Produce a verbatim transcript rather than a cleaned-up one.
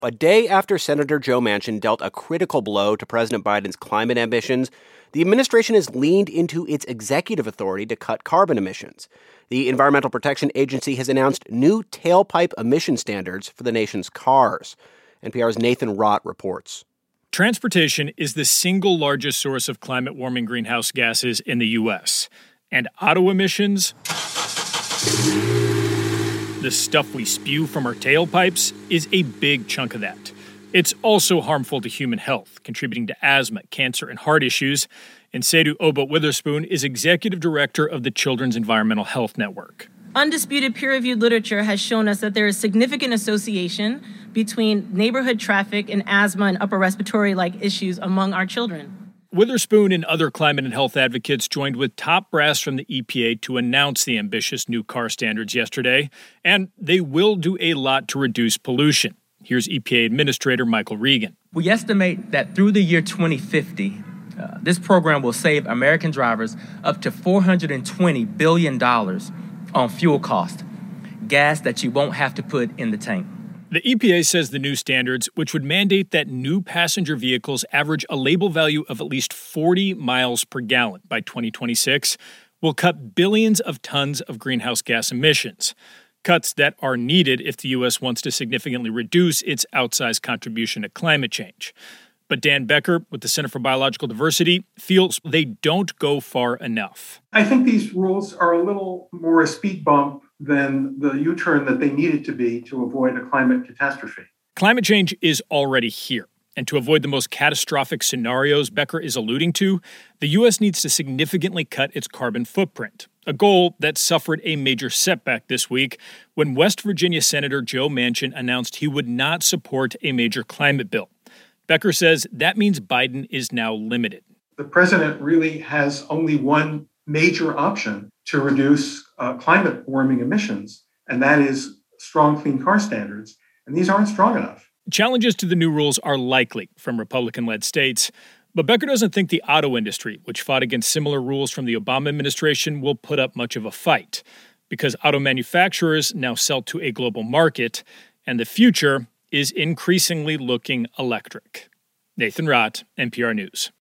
A day after Senator Joe Manchin dealt a critical blow to President Biden's climate ambitions, the administration has leaned into its executive authority to cut carbon emissions. The Environmental Protection Agency has announced new tailpipe emission standards for the nation's cars. N P R's Nathan Rott reports. Transportation is the single largest source of climate-warming greenhouse gases in the U S, and auto emissions, the stuff we spew from our tailpipes, is a big chunk of that. It's also harmful to human health, contributing to asthma, cancer, and heart issues. And Sedu Oba-Witherspoon is executive director of the Children's Environmental Health Network. Undisputed peer-reviewed literature has shown us that there is significant association between neighborhood traffic and asthma and upper respiratory-like issues among our children. Witherspoon and other climate and health advocates joined with top brass from the E P A to announce the ambitious new car standards yesterday, and they will do a lot to reduce pollution. Here's E P A Administrator Michael Regan. We estimate that through the year twenty fifty, uh, this program will save American drivers up to four hundred twenty billion dollars on fuel cost, gas that you won't have to put in the tank. The E P A says the new standards, which would mandate that new passenger vehicles average a label value of at least forty miles per gallon by twenty twenty-six, will cut billions of tons of greenhouse gas emissions, cuts that are needed if the U S wants to significantly reduce its outsized contribution to climate change. But Dan Becker, with the Center for Biological Diversity, feels they don't go far enough. I think these rules are a little more a speed bump than the U-turn that they needed to be to avoid a climate catastrophe. Climate change is already here. And to avoid the most catastrophic scenarios Becker is alluding to, the U S needs to significantly cut its carbon footprint, a goal that suffered a major setback this week when West Virginia Senator Joe Manchin announced he would not support a major climate bill. Becker says that means Biden is now limited. The president really has only one major option to reduce uh, climate warming emissions, and that is strong clean car standards. And these aren't strong enough. Challenges to the new rules are likely from Republican-led states, but Becker doesn't think the auto industry, which fought against similar rules from the Obama administration, will put up much of a fight, because auto manufacturers now sell to a global market, and the future is increasingly looking electric. Nathan Rott, N P R News.